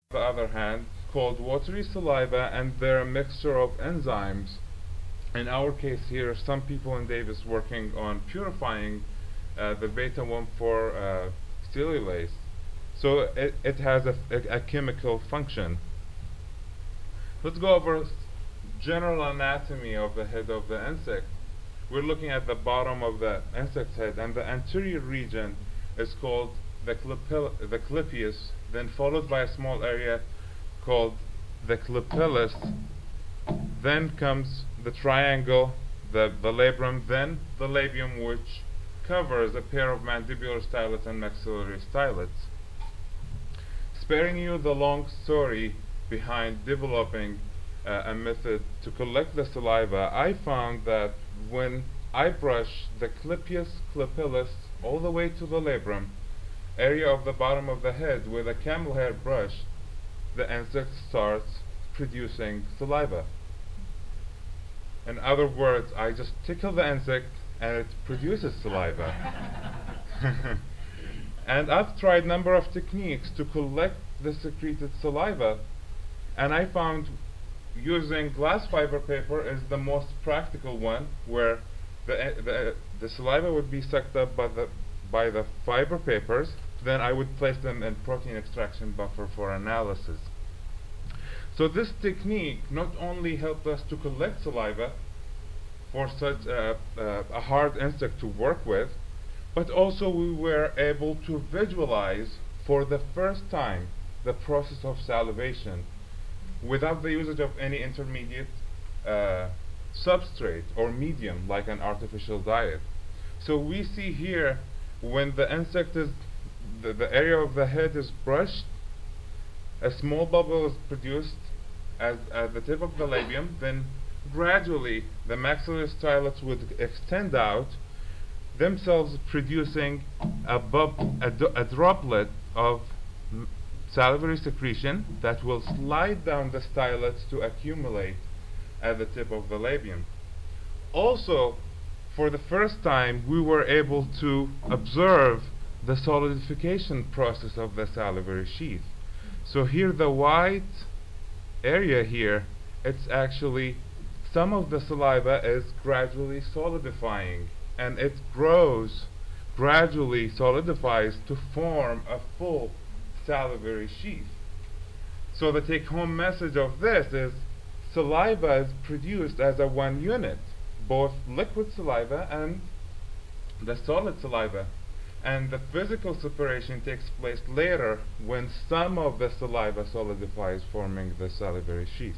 the other hand, called watery saliva, and they're a mixture of enzymes. In our case here, some people in Davis working on purifying the beta-1,4 cellulase. So it has a chemical function. Let's go over general anatomy of the head of the insect. We're looking at the bottom of the insect's head, and the anterior region is called the clypeus, then followed by a small area called the clypeus. Then comes the triangle, the labrum, then the labium, which covers a pair of mandibular stylets and maxillary stylets. Sparing you the long story behind developing a method to collect the saliva, I found that when I brush the clypeus all the way to the labrum, area of the bottom of the head with a camel hair brush, the insect starts producing saliva. In other words, I just tickle the insect and it produces saliva. And I've tried a number of techniques to collect the secreted saliva, and I found using glass fiber paper is the most practical one, where the saliva would be sucked up by the fiber papers. Then I would place them in protein extraction buffer for analysis. So this technique not only helped us to collect saliva for such a hard insect to work with, but also we were able to visualize for the first time the process of salivation without the usage of any intermediate substrate or medium like an artificial diet. So we see here when the insect is the area of the head is brushed, a small bubble is produced at the tip of the labium, then gradually the maxillary stylets would extend out, themselves producing a droplet of salivary secretion that will slide down the stylets to accumulate at the tip of the labium. Also, for the first time, we were able to observe the solidification process of the salivary sheath. So here the white area here, it's actually some of the saliva is gradually solidifying, and it grows, gradually solidifies to form a full salivary sheath. So the take-home message of this is saliva is produced as a one unit, both liquid saliva and the solid saliva. And the physical separation takes place later when some of the saliva solidifies, forming the salivary sheath.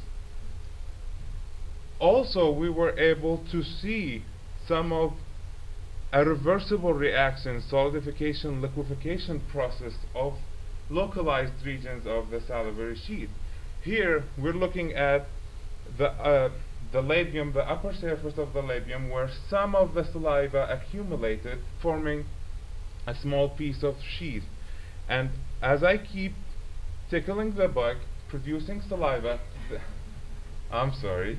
Also, we were able to see some of a reversible reaction, solidification, liquefaction process of localized regions of the salivary sheath. Here, we're looking at the labium, the upper surface of the labium, where some of the saliva accumulated, forming a small piece of sheath. And as I keep tickling the bug, producing saliva, I'm sorry.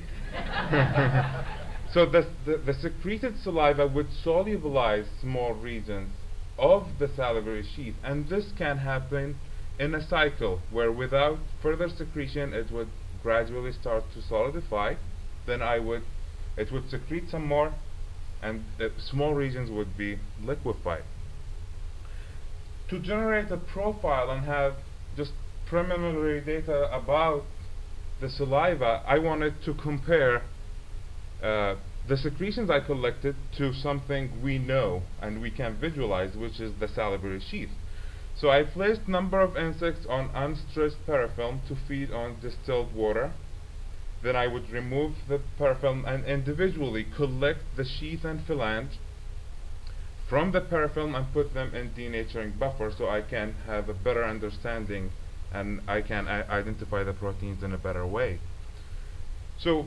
So the secreted saliva would solubilize small regions of the salivary sheath, and this can happen in a cycle where without further secretion it would gradually start to solidify, then it would secrete some more, and small regions would be liquefied. To generate a profile and have just preliminary data about the saliva, I wanted to compare the secretions I collected to something we know and we can visualize, which is the salivary sheath. So I placed number of insects on unstressed parafilm to feed on distilled water. Then I would remove the parafilm and individually collect the sheath and phalange from the parafilm and put them in denaturing buffer so I can have a better understanding and I can identify the proteins in a better way. So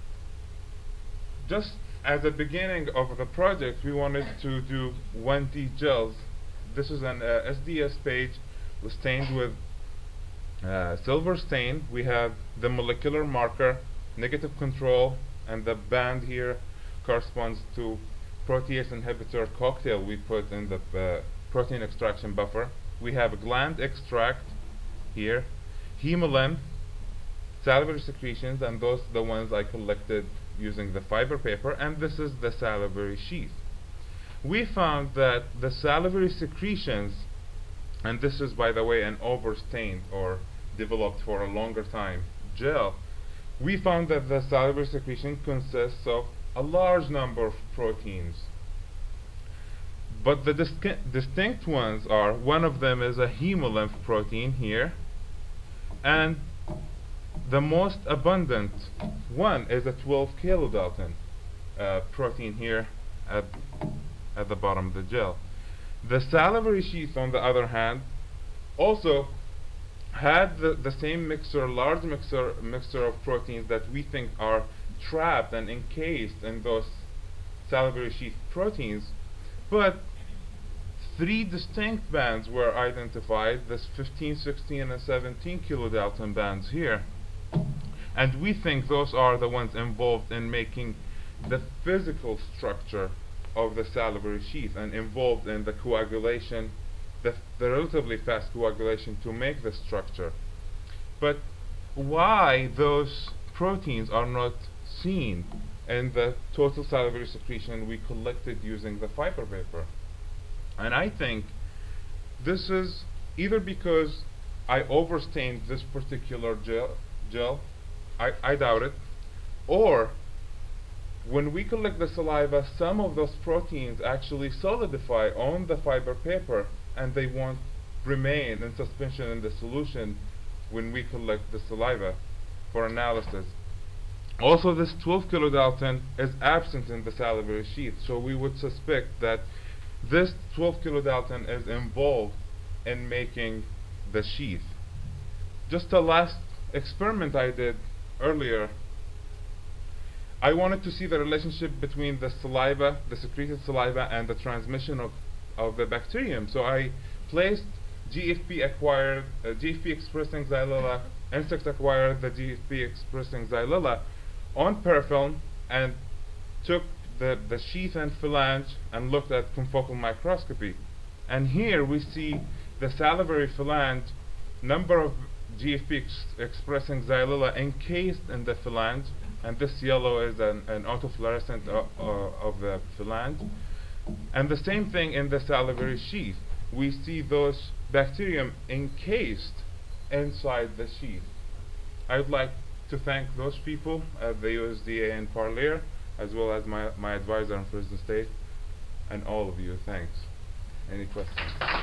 just as a beginning of the project, we wanted to do 1D gels. This is an SDS page stained with silver stain. We have the molecular marker, negative control, and the band here corresponds to protease inhibitor cocktail we put in the protein extraction buffer. We have a gland extract here, hemolymph, salivary secretions, and those are the ones I collected using the fiber paper, and this is the salivary sheath. We found that the salivary secretions, and this is, by the way, an overstained or developed for a longer time gel, we found that the salivary secretion consists of a large number of proteins. But the distinct ones are, one of them is a hemolymph protein here, and the most abundant one is a 12 kilodalton protein here at the bottom of the gel. The salivary sheath, on the other hand, also had the same mixture, large mixture of proteins that we think are trapped and encased in those salivary sheath proteins, but 3 distinct bands were identified, this 15, 16, and 17 kilodalton bands here, and we think those are the ones involved in making the physical structure of the salivary sheath and involved in the coagulation, the relatively fast coagulation to make the structure. But why those proteins are not seen in the total salivary secretion we collected using the fiber paper? And I think this is either because I overstained this particular gel, I doubt it, or when we collect the saliva, some of those proteins actually solidify on the fiber paper and they won't remain in suspension in the solution when we collect the saliva for analysis. Also, this 12 kilodalton is absent in the salivary sheath, so we would suspect that this 12 kilodalton is involved in making the sheath. Just a last experiment I did earlier, I wanted to see the relationship between the saliva, the secreted saliva, and the transmission of the bacterium. So I placed GFP-acquired, GFP-expressing Xylella, insect-acquired the GFP-expressing Xylella on parafilm and took the sheath and phalange and looked at confocal microscopy. And here we see the salivary phalange, number of GFP-expressing Xylella encased in the phalange, and this yellow is an autofluorescent of the phalange. And the same thing in the salivary sheath. We see those bacterium encased inside the sheath. I would like to thank those people at the USDA and Parlier, as well as my advisor in Fresno State, and all of you. Thanks. Any questions?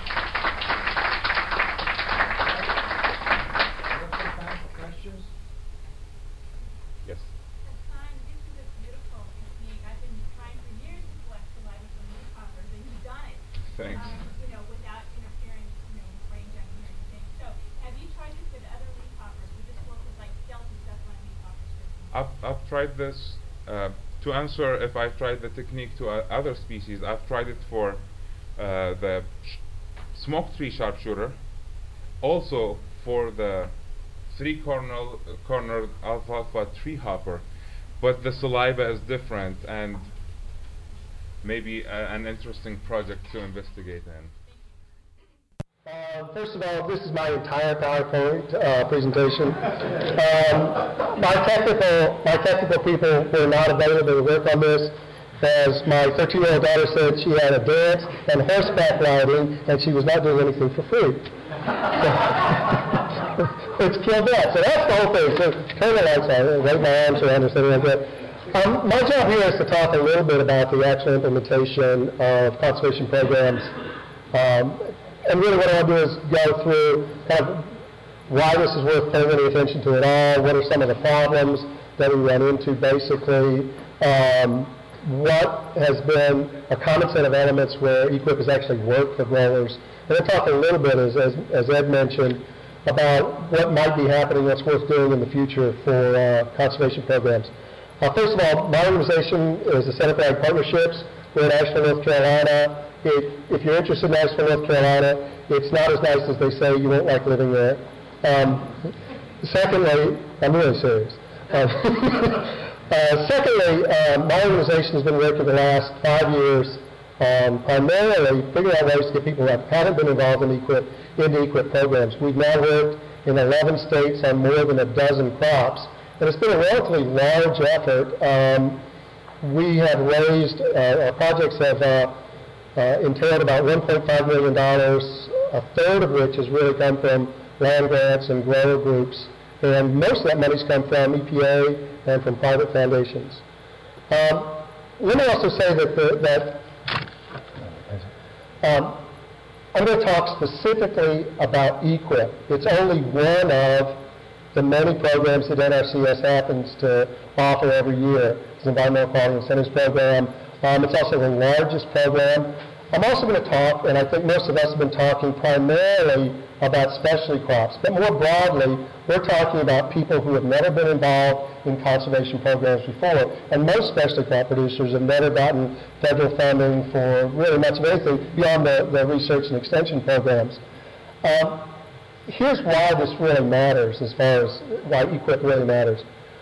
Questions? Yes. Hassan, this is a beautiful technique. I've been trying for years to collect saliva from leafhoppers, and you've done it. Thanks. Without interfering, brain jumping or anything. So, have you tried this with other leafhoppers? Would this work with like Delta stuff on leafhoppers? I've tried this. To answer if I've tried the technique to other species, I've tried it for the smoke tree sharpshooter, also for the three-cornered alfalfa tree hopper, but the saliva is different and maybe an interesting project to investigate in. First of all, this is my entire PowerPoint presentation. My technical people were not available to work on this, as my 13-year-old daughter said she had a dance and horseback riding, and she was not doing anything for free. It's killed that. So that's the whole thing. So turn the lights on, write my arms around or something like that. My job here is to talk a little bit about the actual implementation of conservation programs. And really what I want to do is go through kind of why this is worth paying any attention to at all, what are some of the problems that we run into basically, what has been a common set of elements where EQIP has actually worked for growers. And then talk a little bit, as Ed mentioned, about what might be happening, what's worth doing in the future for conservation programs. First of all, my organization is the Center for Ag Partnerships. We're in Asheville, North Carolina. If you're interested in Asheville, North Carolina, it's not as nice as they say. You won't like living there. Secondly, I'm really serious. Secondly, my organization has been working the last 5 years on primarily figuring out ways to get people that haven't been involved in EQIP into EQIP programs. We've now worked in 11 states on more than a dozen crops. And it's been a relatively large effort. We have raised, our projects have entailed about $1.5 million, a third of which has really come from land grants and grower groups. And most of that money's come from EPA and from private foundations. Let me also say that I'm going to talk specifically about EQIP. It's only one of the many programs that NRCS happens to offer every year. It's the Environmental Quality Incentives Program. It's also the largest program. I'm also going to talk, and I think most of us have been talking primarily about specialty crops, but more broadly, we're talking about people who have never been involved in conservation programs before, and most specialty crop producers have never gotten federal funding for really much of anything beyond the research and extension programs. Here's why this really matters, as far as why EQIP really matters.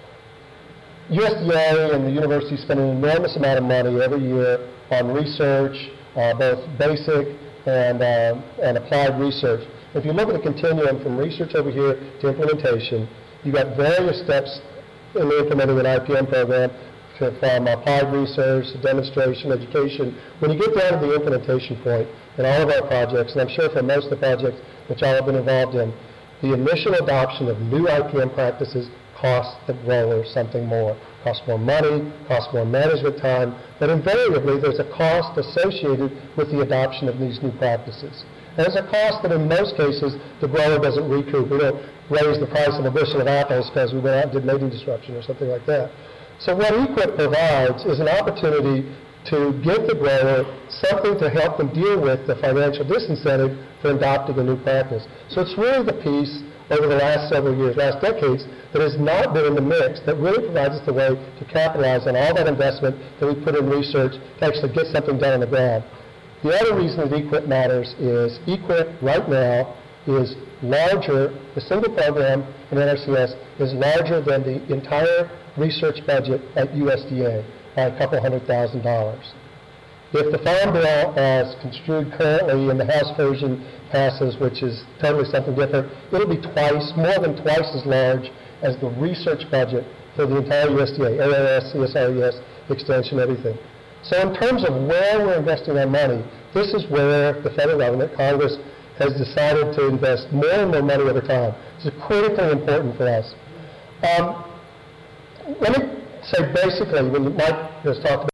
USDA and the university spend an enormous amount of money every year on research, both basic and applied research. If you look at the continuum from research over here to implementation, you've got various steps in implementing an IPM program, from applied research to demonstration, education. When you get down to the implementation point in all of our projects, and I'm sure for most of the projects that y'all have been involved in, the initial adoption of new IPM practices costs the grower something more. Costs more money, costs more management time, but invariably there's a cost associated with the adoption of these new practices. And there's a cost that in most cases the grower doesn't recoup. We don't raise the price of a bushel of apples because we went out and did mating disruption or something like that. So what EQIP provides is an opportunity to give the grower something to help them deal with the financial disincentive for adopting a new practice. So it's really the piece over the last several years, last decades, that has not been in the mix, that really provides us the way to capitalize on all that investment that we put in research to actually get something done on the ground. The other reason that EQIP matters is EQIP right now is larger, the single program in NRCS is larger than the entire research budget at USDA by a couple $100,000. If the Farm Bill as construed currently in the House version passes, which is totally something different, it'll be more than twice as large as the research budget for the entire USDA, ARS, CSRES, extension, everything. So in terms of where we're investing our money, this is where the federal government, Congress, has decided to invest more and more money over time. This is critically important for us. Let me say basically, when Mike has talked about